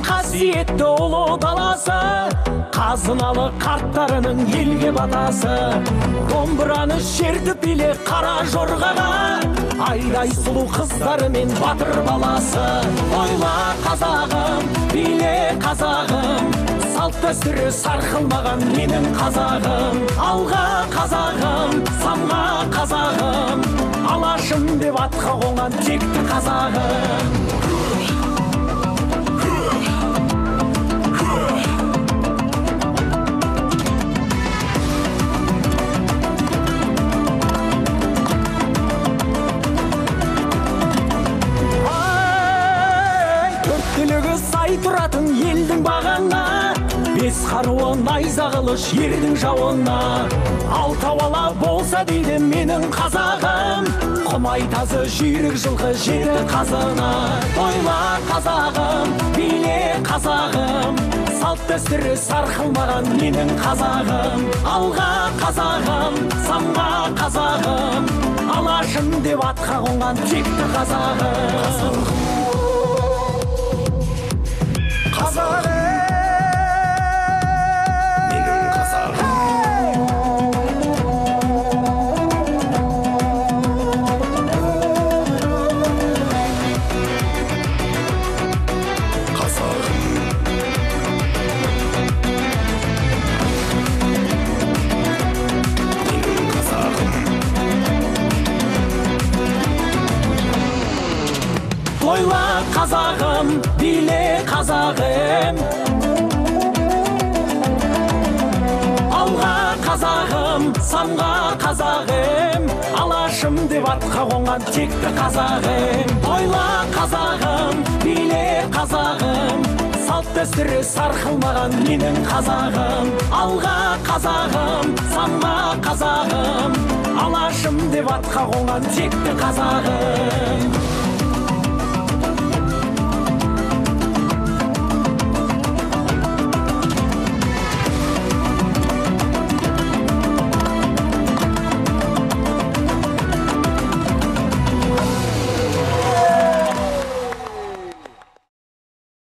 қасиетті ұлы даласы, қазыналы қарттарының елге батасы. Домбыраны шертіп биле қара жорғаға, айдай сұлу қыздары мен батыр баласы. Ойла қазағым, биле қазағым, салт дәстүрі сарқылмаған менің қазағым. Алға қазағым, самға қазағым, алашым деп атқа қонған текті қазағым. Сай тұратын елдің бағына, бес қаруы найза қылыш ердің жауына. Алтау ала болса дейді менің қазағым, құмай тазы жүйрік жылқы жеті қазына. Ойла қазағым, биле қазағым, салт дәстүрі сарқылмаған менің қазағым. Алға қазағым, самға қазағым, алашым деп атқа қонған текті қазағым. Қазағым, менің қазағым. Қазағым, менің қазағым. Ойла қазағым, биле қазағым, алға қазағым, самға қазағым, алашым деп атқа қонған текті қазағым. Ойла қазағым, биле қазағым, салт дәстүрі сарқылмаған менің қазағым. Алға қазағым, самға қазағым, алашым деп атқа қонған текті қазағым.